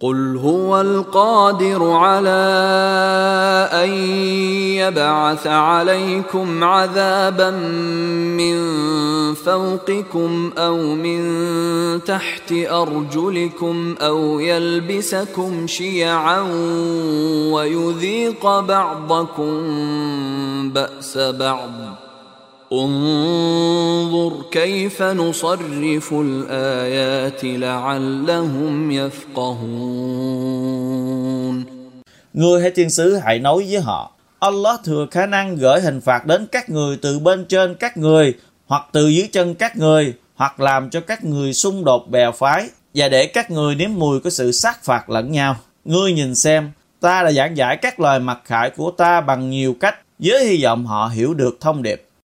قُلْ هُوَ الْقَادِرُ عَلَىٰ أَن يَبْعَثَ عَلَيْكُمْ عَذَابًا مِّن فَوْقِكُمْ أَوْ مِن تَحْتِ أَرْجُلِكُمْ أَوْ يَلْبِسَكُمْ شِيَعًا وَيُذِيقَ بَعْضَكُم بَأْسَ بَعْضٍ انظُرْ كَيْفَ نُصَرِّفُ الْآيَاتِ لَعَلَّهُمْ يَفْقَهُونَ. Ngươi hay thiên sứ hãy nói với họ, Allah thừa khả năng gửi hình phạt đến các người từ bên trên các người, hoặc từ dưới chân các người, hoặc làm cho các người xung đột bè phái, và để các người nếm mùi của sự sát phạt lẫn nhau. Ngươi nhìn xem, ta đã giảng giải các lời mặc khải của ta bằng nhiều cách, với hy vọng họ hiểu được thông điệp.